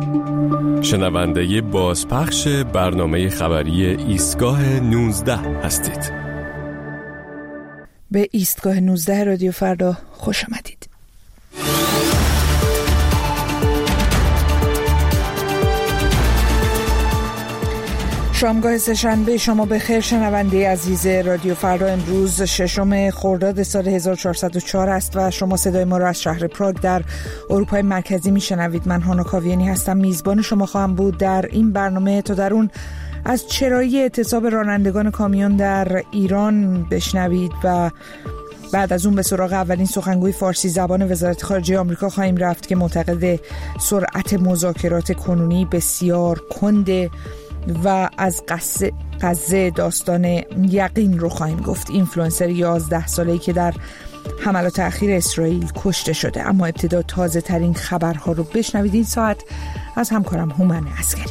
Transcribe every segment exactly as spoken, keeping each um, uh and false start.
شنونده بازپخش برنامه خبری ایستگاه نوزده هستید. به ایستگاه نوزده رادیو فردا خوش آمدید. شامگاه سه‌شنبه شما بخیر شنونده عزیز رادیو فردا. امروز ششم خرداد سال هزار و چهارصد و چهار است و شما صدای ما را از شهر پراگ در اروپای مرکزی میشنوید. من هانا کاویانی هستم، میزبان شما خواهم بود در این برنامه. تا در اون از چرایی اعتصاب رانندگان کامیون در ایران بشنوید و بعد از اون به سراغ اولین سخنگوی فارسی زبان وزارت خارجه آمریکا خواهیم رفت که معتقد سرعت مذاکرات کنونی بسیار کنده و از قصه قضیه داستان یقین رو خواهیم گفت. اینفلوئنسر یازده ساله‌ای که در حملات اخیر اسرائیل کشته شده. اما ابتدا تازه ترین خبرها رو بشنوید این ساعت از همکارم هومن عسکری.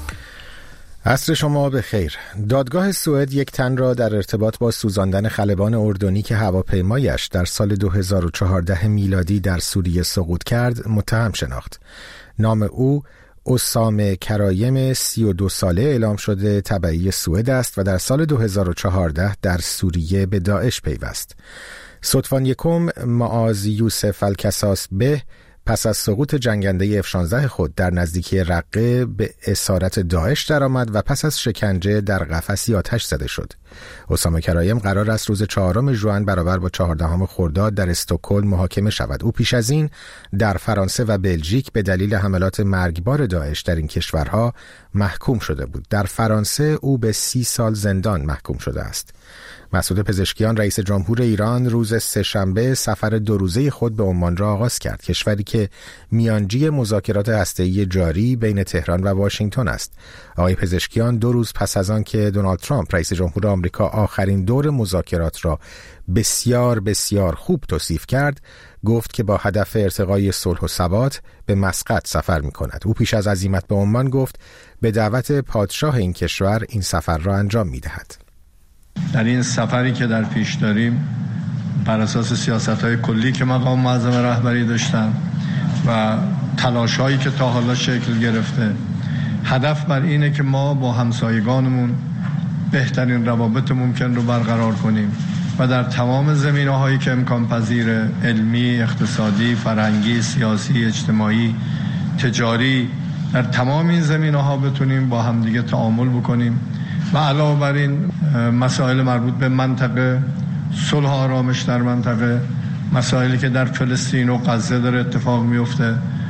عصر شما بخیر. دادگاه سوئد یک تن را در ارتباط با سوزاندن خلبان اردنی که هواپیمایش در سال دو هزار و چهارده میلادی در سوریه سقوط کرد متهم شناخت. نام او اسامه کرایم سی و دو ساله اعلام شده تبعی سوئد است و در سال دو هزار و چهارده در سوریه به داعش پیوست. صدفان یکم معاذ یوسف الکساس به پس از سقوط جنگنده اف شانزده خود در نزدیکی رقه به اسارت داعش درآمد و پس از شکنجه در قفسی آتش زده شد. اسامه کرایم قرار است روز چهارم ژوئن برابر با چهاردهم خرداد در استکهلم محاکمه شود. او پیش از این در فرانسه و بلژیک به دلیل حملات مرگبار داعش در این کشورها محکوم شده بود. در فرانسه او به سی سال زندان محکوم شده است. مسعود پزشکیان رئیس جمهور ایران روز سه‌شنبه سفر دو روزه خود به عمان را آغاز کرد، کشوری که میانجی مذاکرات هسته‌ای جاری بین تهران و واشنگتن است. آقای پزشکیان دو روز پس از آن که دونالد ترامپ رئیس جمهور آمریکا آخرین دور مذاکرات را بسیار بسیار خوب توصیف کرد، گفت که با هدف ارتقای صلح و ثبات به مسقط سفر می‌کند. او پیش از عزیمت به عمان گفت به دعوت پادشاه این کشور این سفر را انجام می‌دهد. در این سفری که در پیش داریم بر اساس سیاست‌های کلی که مقام معظم رهبری داشتم و تلاش‌هایی که تا حالا شکل گرفته، هدف بر اینه که ما با همسایگانمون بهترین روابط ممکن رو برقرار کنیم و در تمام زمینه‌هایی که امکان پذیر، علمی، اقتصادی، فرهنگی، سیاسی، اجتماعی، تجاری، در تمام این زمینه‌ها بتونیم با همدیگه تعامل بکنیم و علاوه بر این مسائل مربوط به منطقه، صلح و آرامش در منطقه، مسائلی که در فلسطین و غزه داره اتفاق میفته،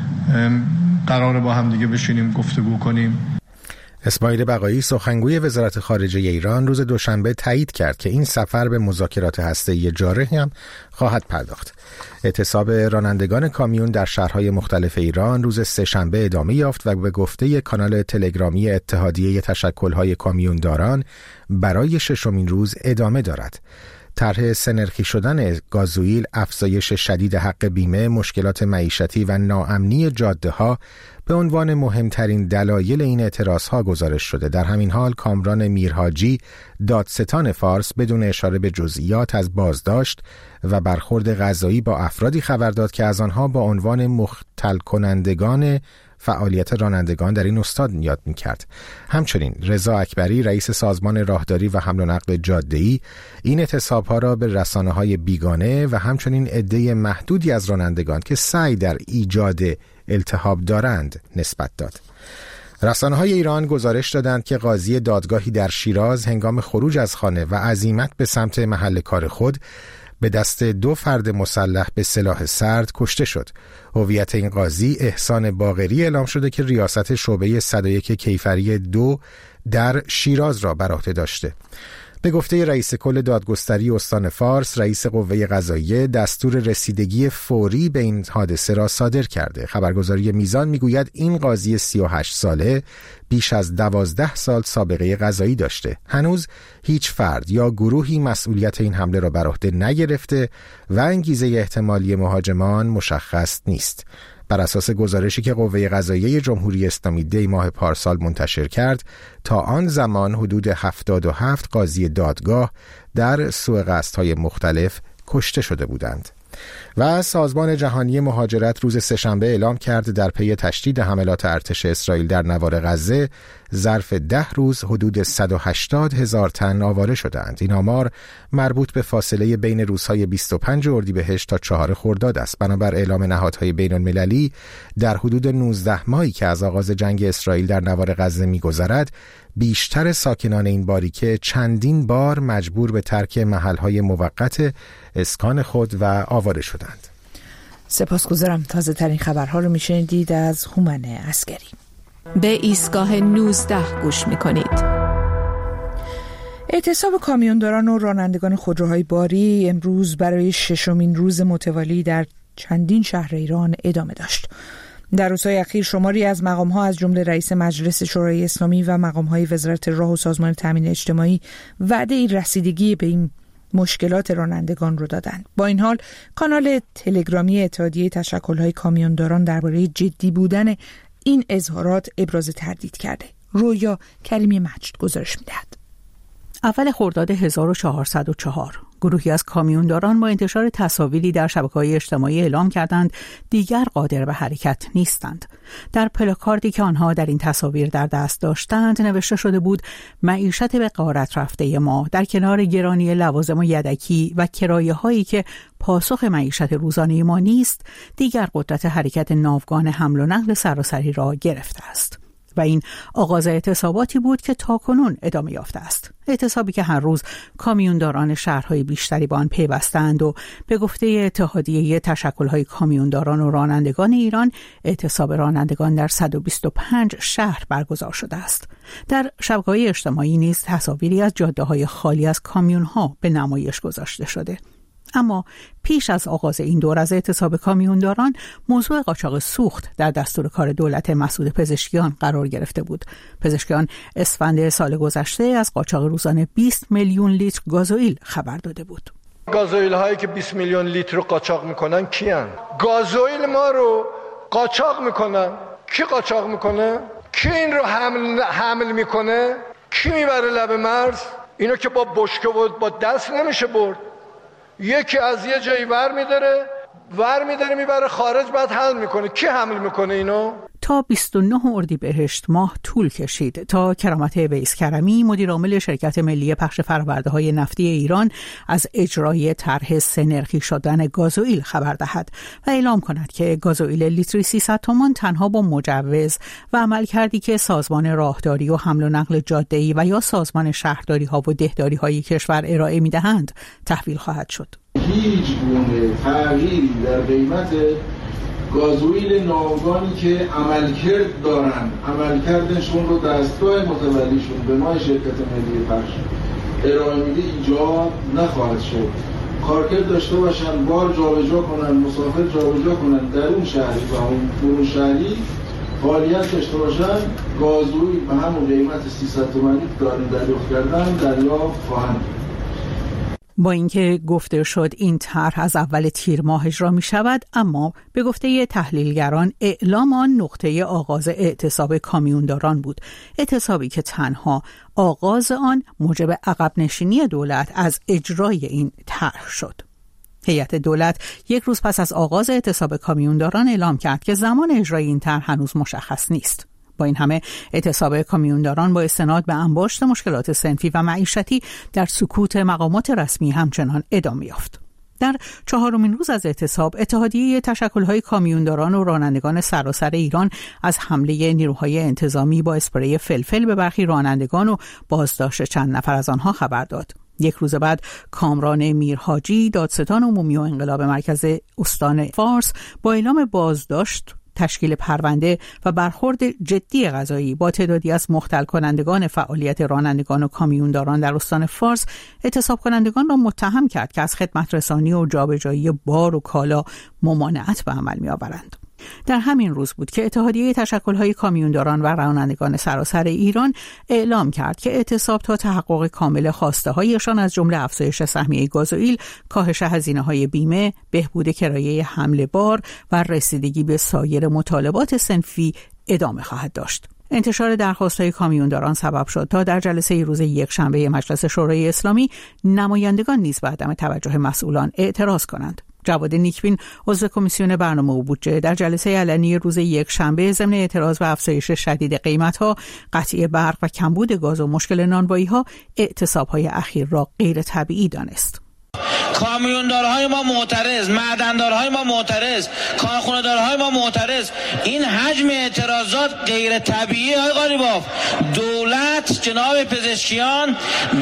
قراره با هم دیگه بشینیم گفتگو کنیم. اسماعیل بقایی سخنگوی وزارت خارجه ایران روز دوشنبه تایید کرد که این سفر به مذاکرات هسته‌ای جاری هم خواهد پرداخت. اعتصاب رانندگان کامیون در شهرهای مختلف ایران روز سه‌شنبه ادامه یافت و به گفته کانال تلگرامی اتحادیه تشکل‌های کامیونداران برای ششمین روز ادامه دارد. طرح سه‌نرخی شدن گازوئیل، افزایش شدید حق بیمه، مشکلات معیشتی و ناامنی جاده‌ها به عنوان مهمترین دلایل این اعتراضها گزارش شده. در همین حال کامران میرحاجی، دادستان فارس، بدون اشاره به جزئیات از بازداشت و برخورد قضایی با افرادی خبر داد که از آنها با عنوان مختل کنندگان فعالیت رانندگان در این استان یاد می‌کرد. همچنین رضا اکبری رئیس سازمان راهداری و حمل و نقل جاده‌ای این اعتصاب‌ها را به رسانه‌های بیگانه و همچنین عده محدودی از رانندگان که سعی در ایجاد التهاب دارند نسبت داد. رسانه‌های ایران گزارش دادند که قاضی دادگاهی در شیراز هنگام خروج از خانه و عزیمت به سمت محل کار خود به دست دو فرد مسلح به سلاح سرد کشته شد. هویت این قاضی احسان باقری اعلام شده که ریاست شعبه صد و یک کیفری دو در شیراز را بر عهده داشته. به گفته رئیس کل دادگستری استان فارس، رئیس قوه قضاییه دستور رسیدگی فوری به این حادثه را صادر کرده. خبرگزاری میزان میگوید این قاضی سی و هشت ساله بیش از دوازده سال سابقه قضایی داشته. هنوز هیچ فرد یا گروهی مسئولیت این حمله را بر عهده نگرفته و انگیزه احتمالی مهاجمان مشخص نیست. بر اساس گزارشی که قوه قضاییه جمهوری اسلامی دی ماه پارسال منتشر کرد، تا آن زمان حدود هفتاد و هفت قاضی دادگاه در سوء قصدهای مختلف کشته شده بودند. و سازمان جهانی مهاجرت روز سه‌شنبه اعلام کرد در پی تشدید حملات ارتش اسرائیل در نوار غزه ظرف ده روز حدود صد و هشتاد هزار تن آواره شدند. این آمار مربوط به فاصله بین روزهای بیست و پنج اردیبهشت تا چهار خرداد است. بنابر اعلام نهادهای بین المللی در حدود نوزده ماهی که از آغاز جنگ اسرائیل در نوار غزه می‌گذرد، بیشتر ساکنان این باریکه چندین بار مجبور به ترک محل‌های موقت اسکان خود و آواره شدند. سپاسگزارم. تازه ترین خبرها رو میشنیدید از هومن عسگری. به ایستگاه نوزده گوش میکنید. اعتصاب کامیونداران و رانندگان خودروهای باری امروز برای ششمین روز متوالی در چندین شهر ایران ادامه داشت. در روزهای اخیر شماری از مقام‌ها از جمله رئیس مجلس شورای اسلامی و مقام‌های وزارت راه و سازمان تامین اجتماعی وعده رسیدگی به این مشکلات رانندگان رو دادند. با این حال کانال تلگرامی اتحادیه تشکل‌های کامیونداران درباره جدی بودن این اظهارات ابراز تردید کرده. رویا کریمی مجد گزارش می‌دهد. اول خرداد هزار و چهارصد و چهار گروهی از کامیونداران با انتشار تصاویری در شبکه‌های اجتماعی اعلام کردند دیگر قادر به حرکت نیستند. در پلاکاردی که آنها در این تصاویر در دست داشتند نوشته شده بود: معیشت به غارت رفته ما در کنار گرانی لوازم و یدکی و کرایه‌هایی که پاسخ معیشت روزانه ما نیست، دیگر قدرت حرکت ناوگان حمل و نقل سراسری را گرفته است. و این آغاز اعتصاباتی بود که تاکنون ادامه یافته است. اعتصابی که هر روز کامیونداران شهرهای بیشتری با آن پیوستند و به گفته اتحادیه تشکل‌های کامیونداران و رانندگان ایران، اعتصاب رانندگان در صد و بیست و پنج شهر برگزار شده است. در شبکه‌های اجتماعی نیز تصاویری از جاده‌های خالی از کامیون‌ها به نمایش گذاشته شده. اما پیش از آغاز این دور از اعتصاب کامیونداران، موضوع قاچاق سوخت در دستور کار دولت مسعود پزشکیان قرار گرفته بود. پزشکیان اسفند سال گذشته از قاچاق روزانه بیست میلیون لیتر گازوئیل خبر داده بود. گازوئیل هایی که بیست میلیون لیتر رو قاچاق میکنن کیان؟ گازوئیل ما رو قاچاق میکنن. کی قاچاق میکنه؟ کی این رو حمل حمل میکنه؟ کی میبره لب مرز؟ اینو که با بشکه و با دست نمیشه برد. یکی از یه جایی ور میداره ور میداره میبره خارج، بعد حمل میکنه. کی حمل میکنه اینو؟ تا بیست و نه اردیبهشت ماه طول کشید تا کرامت ویس کرمی، مدیر عامل شرکت ملی پخش فرآورده‌های نفتی ایران، از اجرای طرح سه نرخی شدن گازوئیل خبر دهد و اعلام کند که گازوئیل لیتری سیصد تومان تنها با مجوز و عملکردی که سازمان راهداری و حمل و نقل جاده‌ای و یا سازمان شهرداری‌ها و دهداری‌های کشور ارائه می‌دهند تحویل خواهد شد. هیچ گونه تغییری در قیمت گازوئیل ناوگانی که عملکرد دارن، عملکردشون رو دستگاه متولیشون به ما شرکت ملی پخش ارائه میده ایجاد نخواهد شد. کارکرد داشته باشن، بار جابجا کنن، مسافر جابجا کنن، در اون شهری و اون برون شهری فعالیت داشته باشن، گازوئیل به همون قیمت سیصد تومانی که دارن دریافت کردن دریافت خواهند. با اینکه گفته شد این طرح از اول تیر ماه اجرا می شود، اما به گفته تحلیلگران اعلام آن نقطه آغاز اعتصاب کامیونداران بود. اعتصابی که تنها آغاز آن موجب عقب نشینی دولت از اجرای این طرح شد. هیئت دولت یک روز پس از آغاز اعتصاب کامیونداران اعلام کرد که زمان اجرای این طرح هنوز مشخص نیست. با این همه اعتصاب کامیونداران با استناد به انباشت مشکلات صنفی و معیشتی در سکوت مقامات رسمی همچنان ادامه یافت. در چهارمین روز از اعتصاب، اتحادیه تشکل‌های کامیونداران و رانندگان سراسر ایران از حمله نیروهای انتظامی با اسپری فلفل به برخی رانندگان و بازداشت چند نفر از آنها خبر داد. یک روز بعد کامران میرحاجی، دادستان عمومی و انقلاب مرکز استان فارس، با اعلام بازداشت، تشکیل پرونده و برخورد جدی قضایی با تعدادی از مختل کنندگان فعالیت رانندگان و کامیونداران در استان فارس، اعتصاب کنندگان را متهم کرد که از خدمت رسانی و جابجایی بار و کالا ممانعت به عمل می آورند. در همین روز بود که اتحادیه تشکل‌های کامیونداران و رانندگان سراسر ایران اعلام کرد که اعتصاب تا تحقق کامل خواسته‌هایشان از جمله افزایش سهمیه گازوئیل، کاهش هزینه‌های بیمه، بهبود کرایه حمل بار و رسیدگی به سایر مطالبات صنفی ادامه خواهد داشت. انتشار درخواست‌های کامیونداران سبب شد تا در جلسه روز یکشنبه مجلس شورای اسلامی نمایندگان نیز به عدم توجه مسئولان اعتراض کنند. جواد نیکبین عضو کمیسیون برنامه و بودجه در جلسه علنی روز یک شنبه ضمن اعتراض به افزایش شدید قیمت‌ها، قطعی برق و کمبود گاز و مشکل نانوایی‌ها اعتصاب‌های اخیر را غیر طبیعی دانست. کامیوندارهای ما معترض، معدندارهای ما معترض، کارخانه‌دارهای ما معترض. این حجم اعتراضات غیر طبیعی های قالیباف. دولت، جناب پزشکیان،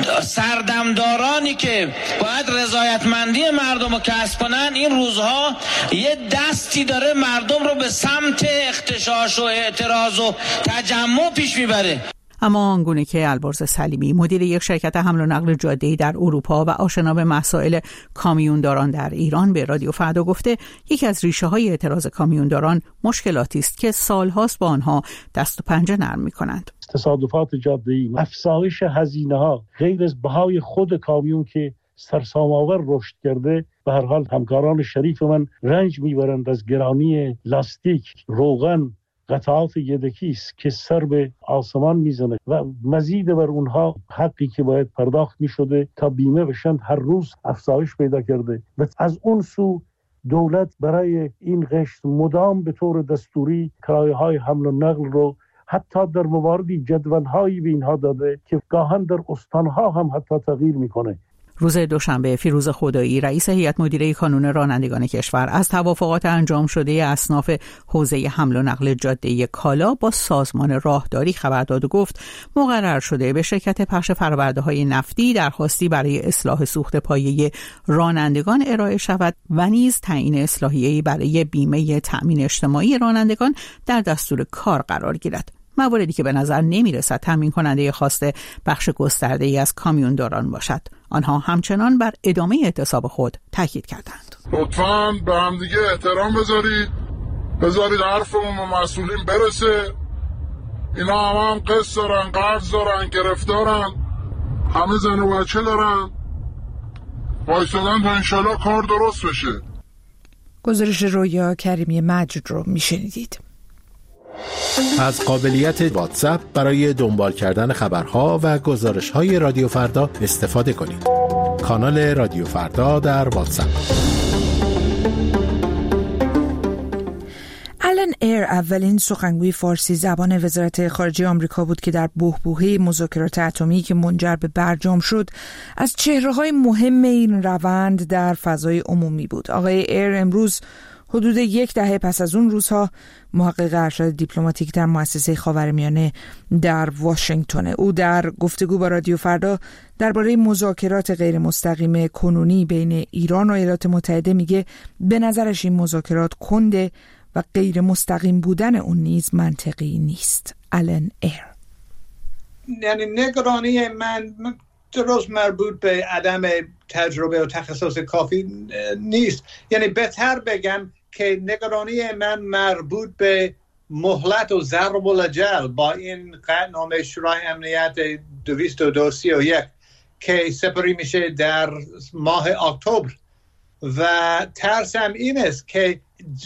سردمدارانی که باید رضایتمندی مردم رو کسب کنن، این روزها یه دستی داره مردم رو به سمت اغتشاش و اعتراض و تجمع پیش میبره. اما آنگونه که البرز سلیمی، مدیر یک شرکت حمل و نقل جاده‌ای در اروپا و آشنا به مسائل کامیونداران در ایران به رادیو فردا گفته، یکی از ریشه‌های اعتراض کامیونداران مشکلاتی است که سال‌هاست با آنها دست و پنجه نرم می‌کنند. تصادفات جاده‌ای، افزایش هزینه‌ها، غیر از بهای خود کامیون که سرسام‌آور رشد کرده، به هر حال همکاران شریف من رنج می‌برند از گرانی لاستیک، روغن، قطعات یدکی است که سر به آسمان میزنه و مزید بر اونها حقی که باید پرداخت میشده تا بیمه بشن هر روز افزایش پیدا کرده. و از اون سو دولت برای این قشر مدام به طور دستوری کرایه های حمل و نقل رو حتی در مواردی جدول‌هایی به اینها داده که گاهن در استانها هم حتی تغییر میکنه. روز دوشنبه فیروز خدایی، رئیس هیئت مدیره کانون رانندگان کشور، از توافقات انجام شده اصناف حوزه حمل و نقل جاده کالا با سازمان راهداری خبر داد و گفت مقرر شده به شرکت پخش فرآورده‌های نفتی درخواستی برای اصلاح سوخت پایه رانندگان ارائه شود و نیز تعیین اصلاحیه‌ای برای بیمه تأمین اجتماعی رانندگان در دستور کار قرار گیرد. مواردی که به نظر نمی رسد تامین کننده خواسته بخش گسترده ای از کامیونداران باشد. آنها همچنان بر ادامه اعتصاب خود تاکید کردند. لطفاً به هم دیگه احترام بذارید، بذارید حرفمون به مسئولین برسه. اینا هم هم قسط دارن، قرض دارن، گرفتارن، همه زن و بچه دارن. وایسادن تا انشالله کار درست بشه. گزارش رویا کریمی مجد رو میشنیدید. از قابلیت واتساپ برای دنبال کردن خبرها و گزارش‌های رادیو فردا استفاده کنید. کانال رادیو فردا در واتساپ. آلن ایر اولین سخنگوی فارسی زبان وزارت خارجه آمریکا بود که در بحبوحه مذاکرات اتمی که منجر به برجام شد از چهره‌های مهم این روند در فضای عمومی بود. آقای ایر امروز حدود یک دهه پس از اون روزها محقق ارشد دیپلماتیک در مؤسسه خاورمیانه در واشنگتن. او در گفتگو با رادیو فردا درباره مذاکرات غیر مستقیم کنونی بین ایران و ایالات متحده میگه به نظرش این مذاکرات کنده و غیر مستقیم بودن اون نیز منطقی نیست. آلن ایر: یعنی نگرانی من درست مربوط به عدم تجربه و تخصص کافی نیست. یعنی بهتر بگم که نگرانی من مربوط به مهلت و ضرب الاجل با این قطعنامه شورای امنیت دویست و دو سی و یک که سپری میشه در ماه اکتبر و ترسم این است که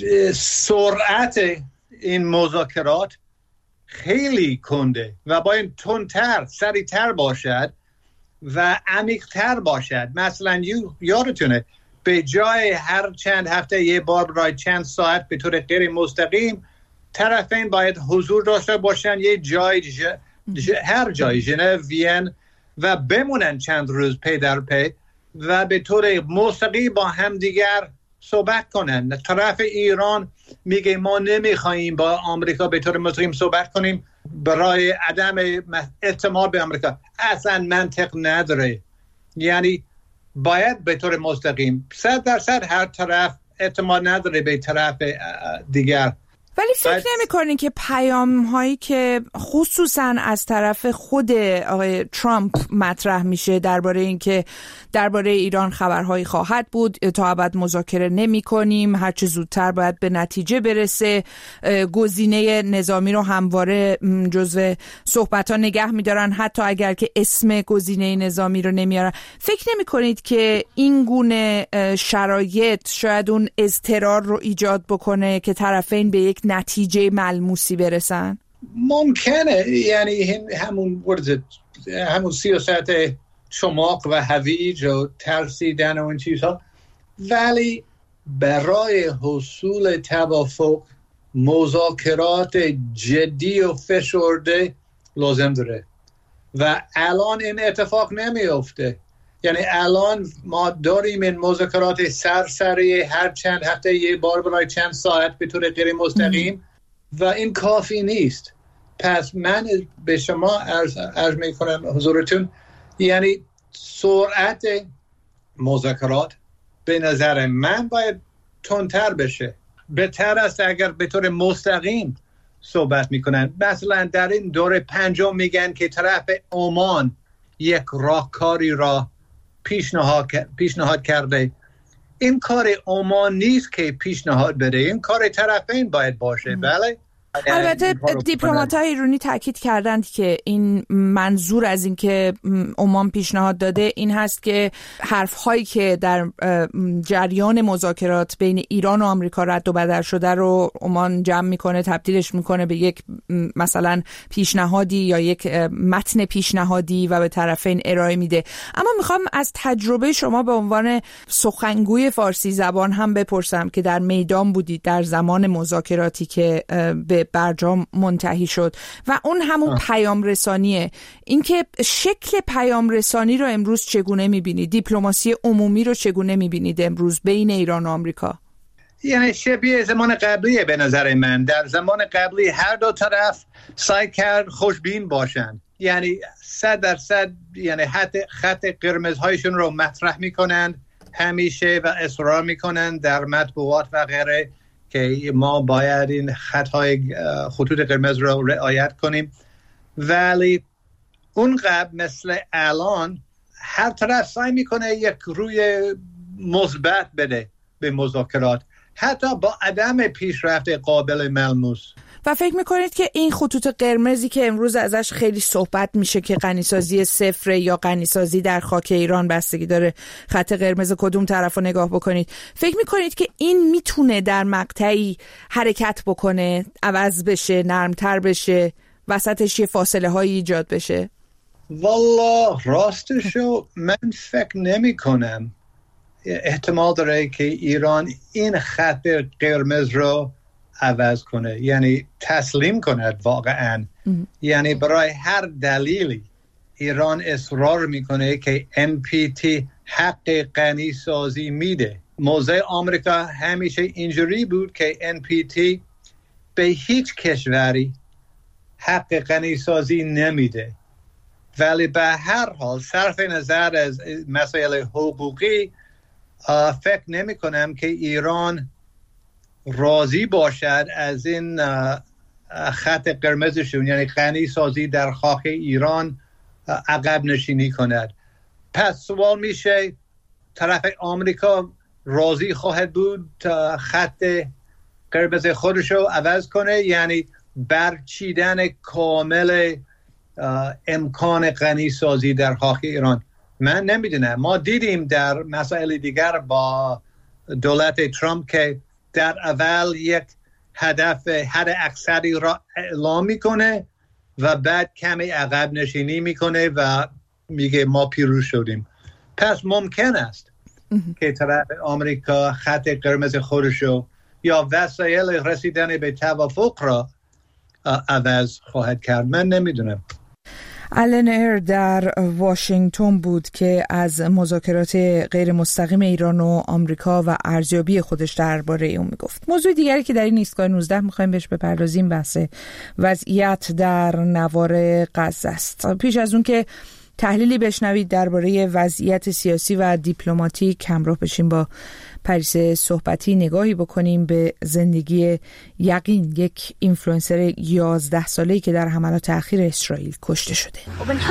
سرعت این مذاکرات خیلی کنده و باید تندتر، سریعتر باشد و عمیق‌تر باشد. مثلا یادتونه به جای هر چند هفته یه بار برای چند ساعت به طور غیر مستقیم طرفین باید حضور داشته باشن یه جای ج... ج... هر جای ژنو، وین و بمونن چند روز پی در پی و به طور مستقیم با هم دیگر صحبت کنن. طرف ایران میگه ما نمیخوایم با آمریکا به طور مستقیم صحبت کنیم برای عدم اعتماد به آمریکا. اصلا منطق نداره. یعنی باید به طور مستقیم صد درصد هر طرف اعتماد نداره به طرف دیگر. ولی فکر نمی کنین که پیام هایی که خصوصا از طرف خود آقای ترامپ مطرح میشه درباره این که درباره ایران خبرهایی خواهد بود، تا ابد مذاکره نمی کنیم، هرچه زودتر باید به نتیجه برسه، گزینه نظامی رو همواره جزو صحبت ها نگه میدارن حتی اگر که اسم گزینه نظامی رو نمیارن، فکر نمی کنید که این گونه شرایط شاید اون اضطرار رو ایجاد بکنه که طرفین به یک نتیجه ملموسی برسن؟ ممکنه، یعنی همون ورد همون سیاست چماق و هویج و ترسیدن و این چیزها، ولی برای حصول توافق مذاکرات جدی و فشرده لازم داره و الان این اتفاق نمیفته. یعنی الان ما داریم این مذاکرات سرسری هر چند هفته یه بار برای چند ساعت به طور غیر مستقیم و این کافی نیست. پس من به شما عرض, عرض می کنم حضورتون، یعنی سرعت مذاکرات به نظر من باید تندتر بشه. بهتر است اگر به طور مستقیم صحبت میکنن. مثلا در این دوره پنجم میگن که طرف عمان یک راهکاری را پیشنهاد پیشنهاد کرده. این کار عمان نیست که پیشنهاد بده، این کار طرفین باید باشه. بله. البته دیپلمات‌های ایرانی تاکید کردند که این منظور از این که عمان پیشنهاد داده این هست که حرف‌هایی که در جریان مذاکرات بین ایران و آمریکا رد و بدل شده رو عمان جمع میکنه، تبدیلش میکنه به یک مثلا پیشنهادی یا یک متن پیشنهادی و به طرفین ارائه میده. اما میخوام از تجربه شما به عنوان سخنگوی فارسی زبان هم بپرسم که در میدان بودید در زمان مذاکراتی که به برجام منتهی شد و اون همون آه. پیام رسانیه. اینکه شکل پیام رسانی رو امروز چگونه میبینید؟ دیپلماسی عمومی رو چگونه میبینید امروز بین ایران و آمریکا؟ یعنی شبیه زمان قبلیه به نظر من. در زمان قبلی هر دو طرف سعی کرد خوشبین باشن، یعنی صد درصد یعنی خط خط قرمزهایشون رو مطرح میکنند همیشه و اصرار میکنند در مطبوعات و غیره که ما باید این خطهای خطوط قرمز رو رعایت کنیم. ولی اونقدر مثل الان هر طرف سعی میکنه یک روی مثبت بده به مذاکرات، حتی با عدم پیشرفت قابل ملموس. و فکر میکنید که این خطوط قرمزی که امروز ازش خیلی صحبت میشه که غنیسازی صفر یا غنیسازی در خاک ایران، بستگی داره خط قرمز کدوم طرف رو نگاه بکنید، فکر میکنید که این میتونه در مقطعی حرکت بکنه، عوض بشه، نرمتر بشه، وسطش یه فاصله هایی ایجاد بشه؟ والله راستشو من فکر نمی کنم. احتمال داره که ایران این خط قرمز رو عوض کنه، یعنی تسلیم کند واقعا. یعنی برای هر دلیلی ایران اصرار میکنه که ان پی تی حق غنی سازی میده. موضع آمریکا همیشه اینجوری بود که ان پی تی به هیچ کشوری حق غنی سازی نمیده، ولی به هر حال صرف نظر از مسائل حقوقی فکر نمی کنم که ایران راضی باشد از این خط قرمزشون، یعنی غنی سازی در خاک ایران، عقب نشینی کند. پس سوال میشه طرف آمریکا راضی خواهد بود تا خط قرمز خودش رو عوض کنه، یعنی برچیدن کامل امکان غنی سازی در خاک ایران؟ من نمیدونم. ما دیدیم در مسائل دیگر با دولت ترامپ که در اول یک هدف حد اکثری را اعلام میکنه و بعد کمی عقب نشینی میکنه و میگه ما پیروز شدیم. پس ممکن است که طرف آمریکا خط قرمز خودشو یا وسایل رسیدن به توافق را عوض خواهد کرد. من نمیدونم. آلن ایر در واشنگتن بود که از مذاکرات غیر مستقیم ایران و آمریکا و ارزیابی خودش درباره اون میگفت. موضوع دیگری که در این ایستگاه نوزده میخوایم بهش بپردازیم بحث وضعیت در نوار غزه است. پیش از اون که تحلیلی بشنوید درباره وضعیت سیاسی و دیپلماتیک، همراه بشیم با پریسا صحبتی نگاهی بکنیم به زندگی یقین، یک اینفلوئنسر یازده ساله‌ای که در حملات اخیر اسرائیل کشته شده.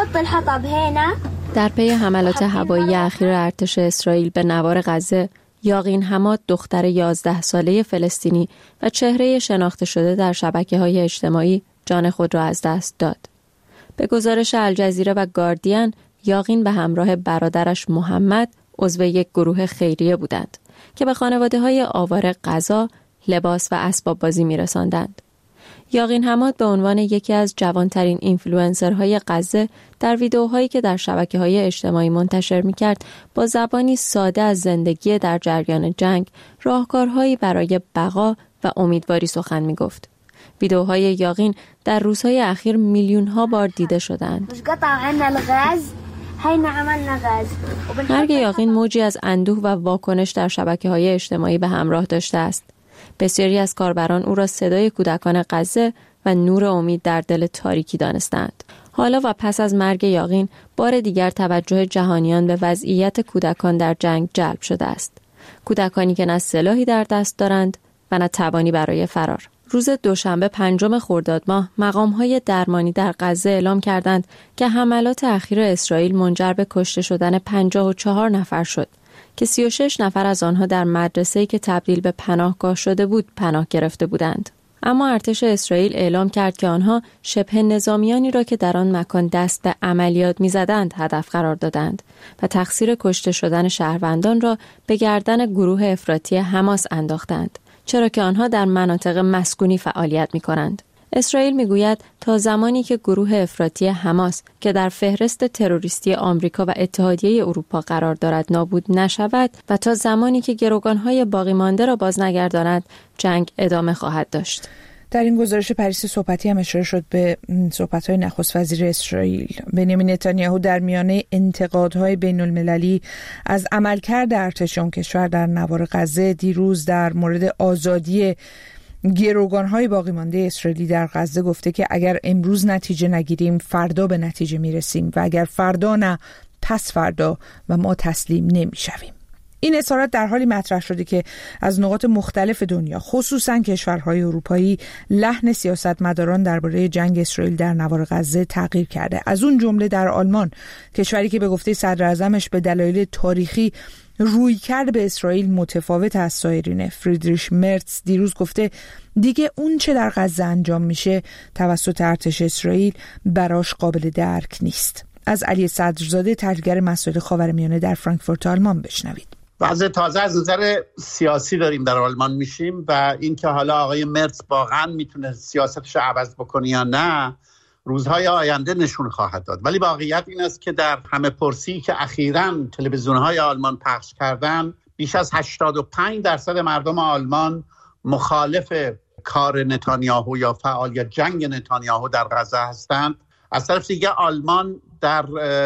در پی حملات هوایی اخیر ارتش اسرائیل به نوار غزه، یقین حماد، دختر یازده ساله فلسطینی و چهره شناخته شده در شبکه‌های اجتماعی، جان خود را از دست داد. به گزارش الجزیره و گاردین، یقین به همراه برادرش محمد عضو یک گروه خیریه بودند که به خانواده‌های آواره غذا، لباس و اسباب بازی می‌رساندند. یاغین حماد به عنوان یکی از جوانترین اینفلوئنسرهای غزه در ویدیوهایی که در شبکه‌های اجتماعی منتشر می‌کرد با زبانی ساده از زندگی در جریان جنگ، راهکارهایی برای بقا و امیدواری سخن می‌گفت. ویدیوهای یاغین در روزهای اخیر میلیون‌ها بار دیده شدند. مرگ یاغین موجی از اندوه و واکنش در شبکه‌های اجتماعی به همراه داشته است. بسیاری از کاربران او را صدای کودکان غزه و نور امید در دل تاریکی دانستند. حالا و پس از مرگ یاغین بار دیگر توجه جهانیان به وضعیت کودکان در جنگ جلب شده است. کودکانی که نه سلاحی در دست دارند و نه توانی برای فرار. روز دوشنبه پنجم خرداد ماه مقام‌های درمانی در غزه اعلام کردند که حملات اخیر اسرائیل منجر به کشته شدن پنجاه و چهار نفر شد که سی و شش نفر از آنها در مدرسه‌ای که تبدیل به پناهگاه شده بود پناه گرفته بودند. اما ارتش اسرائیل اعلام کرد که آنها شبه نظامیانی را که در آن مکان دست به عملیات می‌زدند هدف قرار دادند و تقصیر کشته شدن شهروندان را به گردن گروه افراطی حماس انداختند، چرا که آنها در مناطق مسکونی فعالیت می‌کنند. اسرائیل میگوید تا زمانی که گروه افراطی حماس که در فهرست تروریستی آمریکا و اتحادیه اروپا قرار دارد نابود نشود و تا زمانی که گروگان‌های باقی مانده را باز نگرداند، جنگ ادامه خواهد داشت. در این گزارش پاریس صحبتی هم اشاره شد به صحبت‌های نخست وزیر اسرائیل بنیامین نتانیاهو در میانه انتقادهای بین‌المللی از عملکرد ارتش اون کشور در نوار غزه. دیروز در مورد آزادی گروگان‌های باقی مانده اسرائیلی در غزه گفته که اگر امروز نتیجه نگیریم فردا به نتیجه میرسیم و اگر فردا نه پس فردا و ما تسلیم نمیشویم. این اظهارات در حالی مطرح شده که از نقاط مختلف دنیا خصوصا کشورهای اروپایی لحن سیاستمداران درباره جنگ اسرائیل در نوار غزه تغییر کرده. از اون جمله در آلمان، کشوری که به گفته صدر اعظمش به دلایل تاریخی روی کرد به اسرائیل متفاوت از سایرینه، فریدریش مرتز دیروز گفته دیگه اون چه در غزه انجام میشه توسط ارتش اسرائیل براش قابل درک نیست. از علی صدرزاده تحلیلگر مسائل خاورمیانه در فرانکفورت آلمان بشنوید. وضع تازه از نظر سیاسی داریم در آلمان میشیم و این که حالا آقای مرتز واقعا میتونه سیاستش رو عوض بکنه یا نه روزهای آینده نشون خواهد داد. ولی واقعیت این است که در همه پرسی که اخیراً تلویزیون‌های آلمان پخش کردن، بیش از هشتاد و پنج درصد مردم آلمان مخالف کار نتانیاهو یا فعالیت جنگ نتانیاهو در غزه هستند. از طرف دیگه آلمان در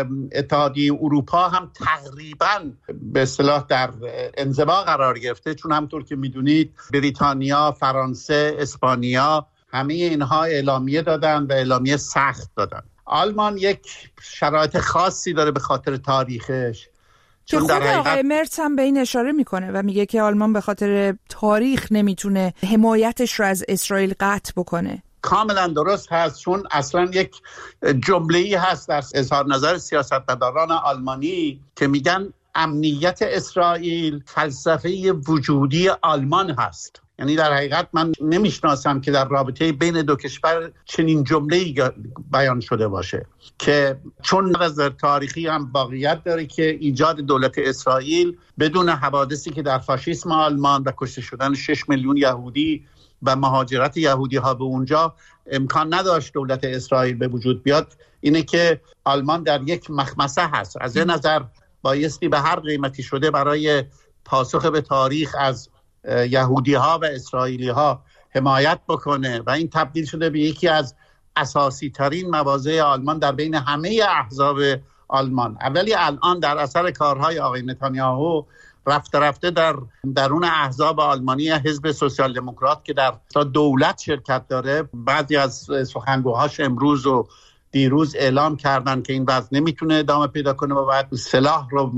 اتحادیه اروپا هم تقریباً به اصطلاح در انزوا قرار گرفته، چون همونطور که میدونید بریتانیا، فرانسه، اسپانیا همه اینها اعلامیه دادن و اعلامیه سخت دادن. آلمان یک شرایط خاصی داره به خاطر تاریخش، که خود آقای مرتز هم به این اشاره میکنه و میگه که آلمان به خاطر تاریخ نمیتونه حمایتش رو از اسرائیل قطع بکنه. کاملا درست هست، چون اصلا یک جمله‌ای هست در اظهار نظر سیاستمداران آلمانی که میگن امنیت اسرائیل فلسفه وجودی آلمان هست. یعنی در حقیقت من نمیشناسم که در رابطه بین دو کشور چنین جمله‌ای بیان شده باشه، که چون نظر تاریخی هم واقعیت داره که ایجاد دولت اسرائیل بدون حوادثی که در فاشیسم آلمان و کشته شدن شش میلیون یهودی و مهاجرت یهودی ها به اونجا امکان نداشت دولت اسرائیل به وجود بیاد. اینه که آلمان در یک مخمسه هست. از این نظر بایستی به هر قیمتی شده برای پاسخ به تاریخ از یهودی ها و اسرائیلی ها حمایت بکنه و این تبدیل شده به یکی از اساسی ترین مواضع آلمان در بین همه احزاب آلمان. اولی الان در اثر کارهای آقای نتانیاهو رفته رفته در درون احزاب آلمانی حزب سوسیال دموکرات که در دولت شرکت داره، بعضی از سخنگوهاش امروز و دیروز اعلام کردن که این وضع نمیتونه ادامه پیدا کنه و باید سلاح رو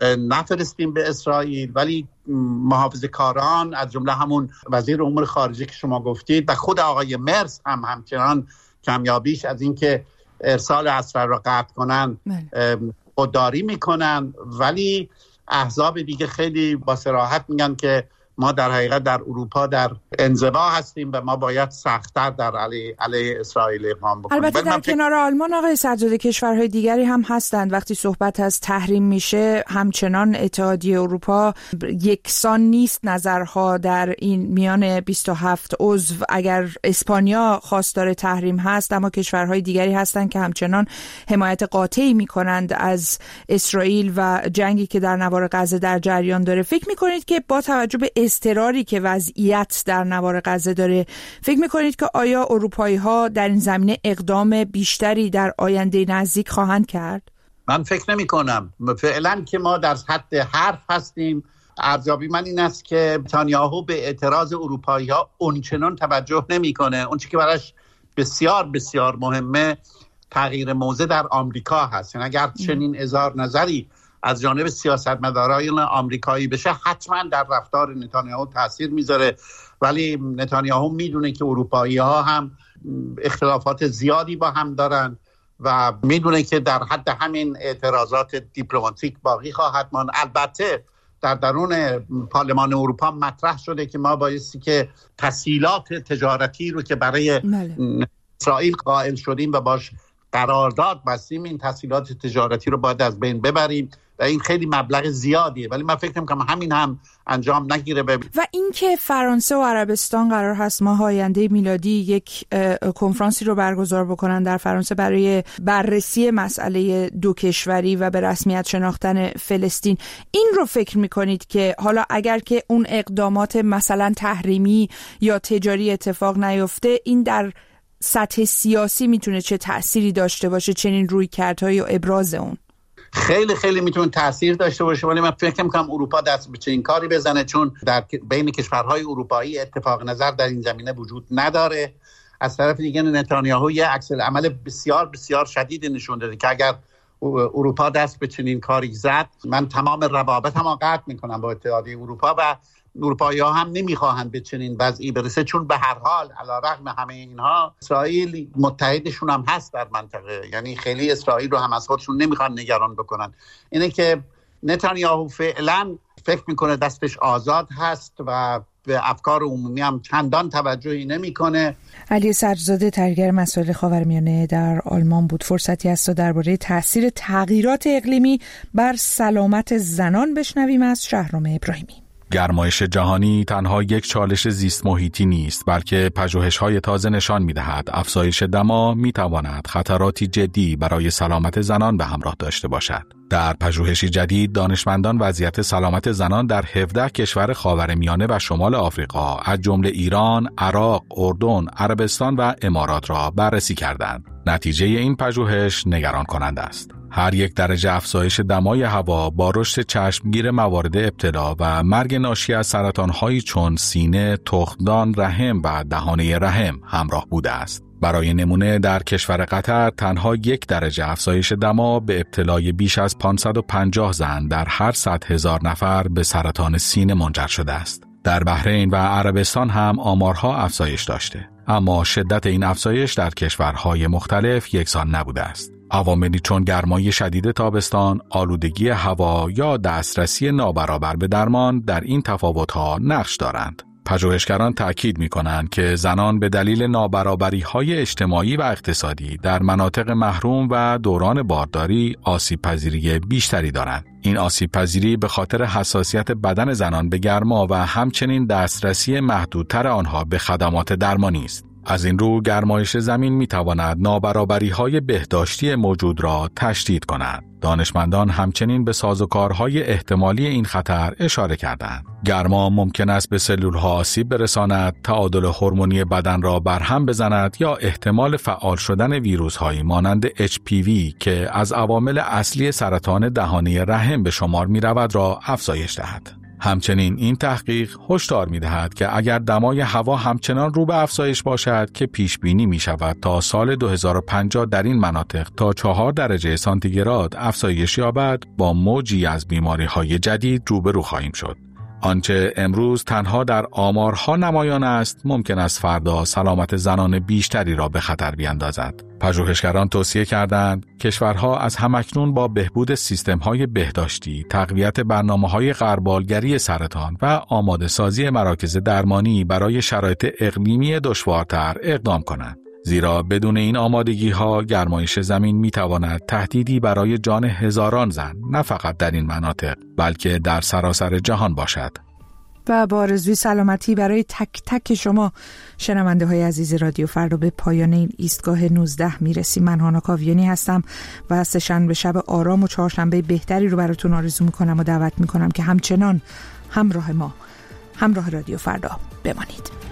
نفرستیم به اسرائیل. ولی محافظه‌کاران از جمله همون وزیر امور خارجه که شما گفتید و خود آقای مرتز هم همچنان کمیابیش از اینکه ارسال اسرار را قطع کنن خودداری میکنن. ولی احزاب دیگه خیلی با صراحت میگن که ما در حقیقت در اروپا در انزوا هستیم و ما باید سخت‌تر در علیه علیه اسرائیل اقدام بکنیم. البته در کنار آلمان آقای سجاده کشورهای دیگری هم هستند. وقتی صحبت از تحریم میشه همچنان اتحادیه اروپا یکسان نیست نظرها در این میان بیست و هفت عضو. اگر اسپانیا خواستار تحریم هست، اما کشورهای دیگری هستند که همچنان حمایت قاطعی میکنند از اسرائیل و جنگی که در نوار غزه در جریان داره. فکر میکنید که با توجه به اضطراری که وضعیت در نوار غزه داره، فکر میکنید که آیا اروپایی ها در این زمینه اقدام بیشتری در آینده نزدیک خواهند کرد؟ من فکر نمی کنم. فعلا که ما در حد حرف هستیم. ارزیابی من این است که نتانیاهو به اعتراض اروپایی ها اونچنان توجه نمی کنه. اون چیزی که براش بسیار بسیار مهمه تغییر موضع در آمریکا هست. یعنی اگر چنین اظهار نظری از جانب سیاستمداران آمریکایی بشه حتما در رفتار نتانیاهو تاثیر میذاره، ولی نتانیاهو میدونه که اروپایی ها هم اختلافات زیادی با هم دارن و میدونه که در حد همین اعتراضات دیپلماتیک باقی خواهد ماند. البته در درون پارلمان اروپا مطرح شده که ما بایستی که تسهیلات تجارتی رو که برای اسرائیل قائل شدیم و باش قرارداد بستیم، این تسهیلات تجارتی رو باید از بین ببریم و این خیلی مبلغ زیادیه، ولی من فکر می‌کنم همین هم انجام نگیره. و اینکه فرانسه و عربستان قرار هست ماه آینده میلادی یک کنفرانسی رو برگزار بکنن در فرانسه برای بررسی مسئله دو کشوری و به رسمیت شناختن فلسطین، این رو فکر می‌کنید که حالا اگر که اون اقدامات مثلا تحریمی یا تجاری اتفاق نیفته، این در سطح سیاسی میتونه چه تأثیری داشته باشه چنین رویکردهای و ابراز اون؟ خیلی خیلی میتونه تأثیر داشته باشه، ولی من فکر می‌کنم اروپا دست به چنین کاری بزنه، چون در بین کشورهای اروپایی اتفاق نظر در این زمینه وجود نداره. از طرف دیگه نتانیاهو یه عکس العمل بسیار بسیار شدید نشون داده که اگر اروپا دست به چنین کاری زد، من تمام روابطمو قطع میکنم با اتحادیه اروپا و اروپایی‌ها هم نمیخواهند به چنین وضعی برسه، چون به هر حال علیرغم همه اینها اسرائیل متحدشون هم هست در منطقه، یعنی خیلی اسرائیل رو هم از خودشون نمیخوان نگران بکنن. اینه که نتانیاهو فعلا فکر میکنه دستش آزاد هست و به افکار عمومی هم چندان توجهی نمیکنه. علی سجزاده تحلیلگر مسائل خاورمیانه در آلمان بود. فرصتی است تا درباره تاثیر تغییرات اقلیمی بر سلامت زنان بشنویم از شهرام ابراهیمی. گرمایش جهانی تنها یک چالش زیست محیطی نیست، بلکه پژوهش‌های تازه نشان می‌دهد افزایش دما می‌تواند خطراتی جدی برای سلامت زنان به همراه داشته باشد. در پژوهشی جدید دانشمندان وضعیت سلامت زنان در هفده کشور خاورمیانه و شمال آفریقا از جمله ایران، عراق، اردن، عربستان و امارات را بررسی کردند. نتیجه این پژوهش نگران کننده است. هر یک درجه افزایش دمای هوا با رشد چشمگیر موارد ابتلا و مرگ ناشی از سرطان‌هایی چون سینه، تخمدان، رحم و دهانه رحم همراه بوده است. برای نمونه در کشور قطر تنها یک درجه افزایش دما به ابتلای بیش از پانصد و پنجاه زن در هر صد هزار نفر به سرطان سینه منجر شده است. در بحرین و عربستان هم آمارها افزایش داشته، اما شدت این افزایش در کشورهای مختلف یکسان نبوده است. عواملی چون گرمای شدید تابستان، آلودگی هوا یا دسترسی نابرابر به درمان در این تفاوت‌ها نقش دارند. پژوهشگران تأکید می‌کنند که زنان به دلیل نابرابری‌های اجتماعی و اقتصادی در مناطق محروم و دوران بارداری آسیب‌پذیری بیشتری دارند. این آسیب‌پذیری به خاطر حساسیت بدن زنان به گرما و همچنین دسترسی محدودتر آنها به خدمات درمانی است. از این رو گرمایش زمین می‌تواند نابرابری‌های بهداشتی موجود را تشدید کند. دانشمندان همچنین به سازوکارهای احتمالی این خطر اشاره کردند. گرما ممکن است به سلول‌ها آسیب برساند، تعادل هورمونی بدن را برهم بزند یا احتمال فعال شدن ویروس‌هایی مانند اچ پی وی که از عوامل اصلی سرطان دهانه رحم به شمار می‌رود را افزایش دهد. همچنین این تحقیق هشدار می‌دهد که اگر دمای هوا همچنان رو به افزایش باشد که پیش بینی می‌شود تا سال دو هزار و پنجاه در این مناطق تا چهار درجه سانتیگراد افزایش یابد، با موجی از بیماری‌های جدید روبرو خواهیم شد. آنچه امروز تنها در آمارها نمایان است، ممکن است فردا سلامت زنان بیشتری را به خطر بیندازد. پژوهشگران توصیه کردند کشورها از همکنون با بهبود سیستم‌های بهداشتی، تقویت برنامه‌های غربالگری سرطان و آماده سازی مراکز درمانی برای شرایط اقلیمی دشوارتر اقدام کنند. زیرا بدون این آمادگی‌ها گرمایش زمین می‌تواند تهدیدی برای جان هزاران زن، نه فقط در این مناطق، بلکه در سراسر جهان باشد. و با آرزوی سلامتی برای تک تک شما شنونده های عزیز رادیو فردا به پایان این ایستگاه نوزده میرسیم. من هانا کاویانی هستم و سه‌شنبه شب آرام و چهارشنبه بهتری رو براتون آرزو میکنم و دعوت میکنم که همچنان همراه ما، همراه رادیو فردا بمانید.